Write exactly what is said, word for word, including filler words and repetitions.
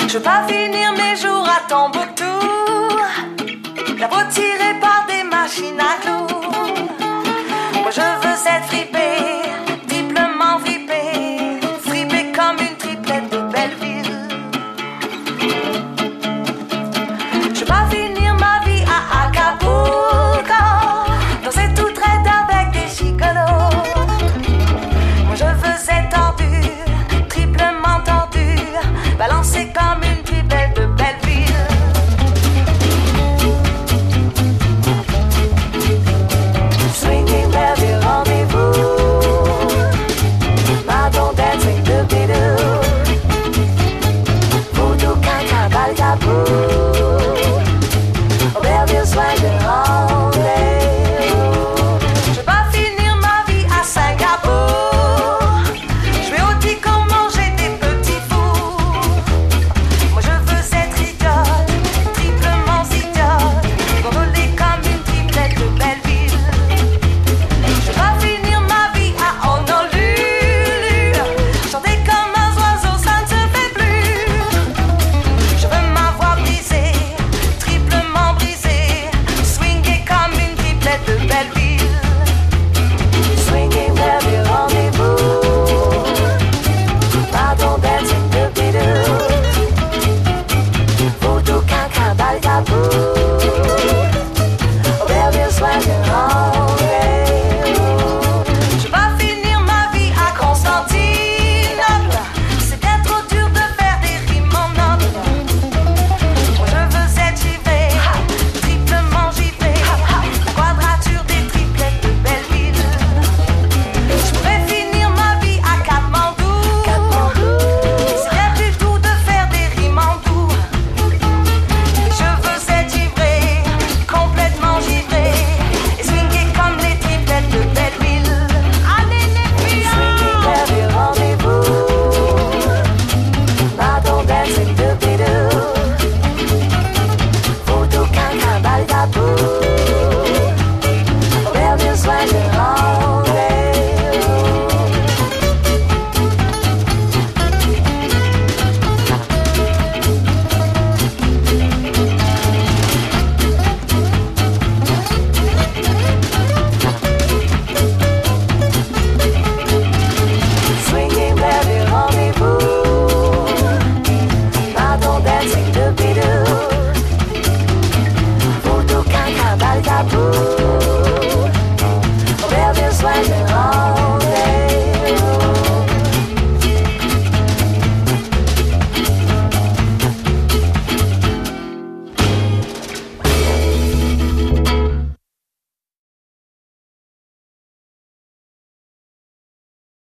Je veux pas finir mes jours à Tombouctou, la peau tirée par des machines à clous. Moi je veux être fripé, triplement fripé, fripé comme une triplette de Belleville. Je veux pas finir ma vie à Acapulco, danser toute raide avec des gigolos. Moi je veux être tordu, triplement tordu, balancé comme une triplette de Belleville. Swinging Belleville rendez-vous, Madon dancing de bidou, voodoo caca balgabou, Belleville swing de rendez-vous. Je veux pas finir ma vie à Singapour, je vais au Tico manger des petits fours. Moi je veux être idiote, triplement idiote, voler comme une triplette de Belleville. Je veux pas finir ma vie à Honolulu, chanter comme un oiseau, ça ne se fait plus. Je veux m'avoir brisé, triplement brisé, swinguer comme une triplette de Belleville. Swinging Belleville rendez-vous, Madon dancing de bidou, voodoo caca balgabou, Belleville swing de rendez-vous. Je veux pas finir ma vie à Constantinople, c'était trop dur de faire des rimes en noble. Moi je veux être givré, triplement givré, la quadrature des triplettes de Belleville. Je pourrais finir ma vie à Katmandou, c'était plus doux de faire des rimes en doux. Et je veux être givré, complètement givré, et swinguer comme les triplettes de Belleville. Allez les filles! Swinging Belleville rendez-vous, Madon dancing de bidou, voodoo caca balgabou, Belleville swing de rendez-vous. Swinging Belleville rendez-vous, Madon dancing de bidou, voodoo caca balgabou.